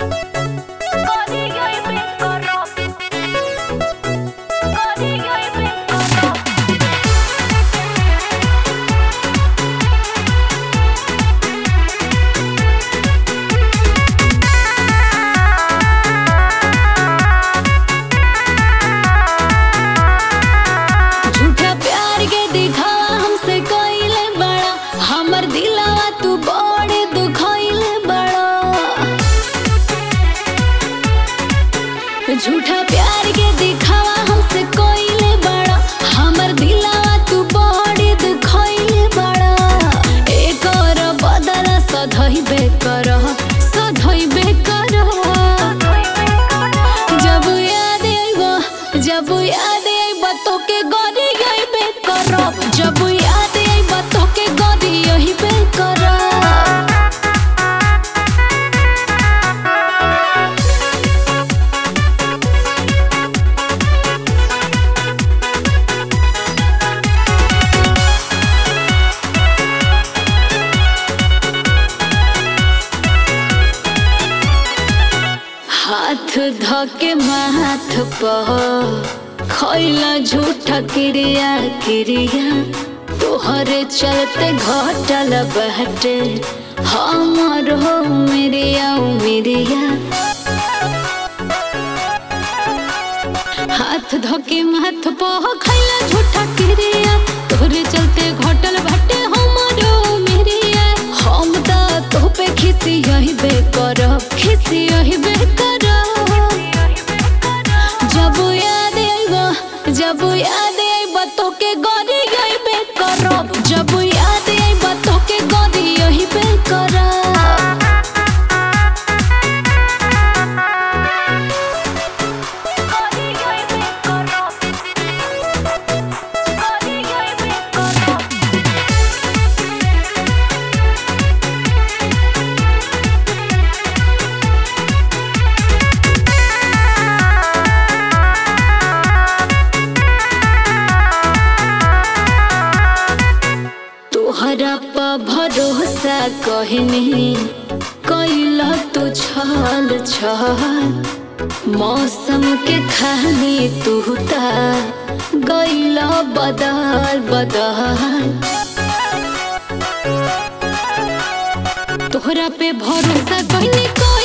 झूठा प्यार के दिखावा हमसे कोइले बड़ा, हमर दिलावा तू बड़ी दुखइले बड़ा। एक और बदला सधइबे करह, सधइबे करह। जब याद आइबा तोके गरी गइबे करह, जब याद आइबा तोके गरी गइबे करह। हाथ धके माथ पर खइला झूठा क्रिया क्रिया, तोहरे चलते घटल बहटे हमर हो मेरिया मेरिया। हाथ धके माथ पर खइला झूठा क्रिया, तोहरे चलते घटल बहटे हमर हो मेरिया। हम तो पे खिसी यही करब, खिसी यही करब। जब याद आइबा तोके गरी गइबे करब, जब याद आइबा तोके गरी गइबे करब। तोहरा पा भरोसा कहनी कैला तू छल छल, मौसम के खानी तू गैला बदल बदल। तोहरा पे भरोसा कहनी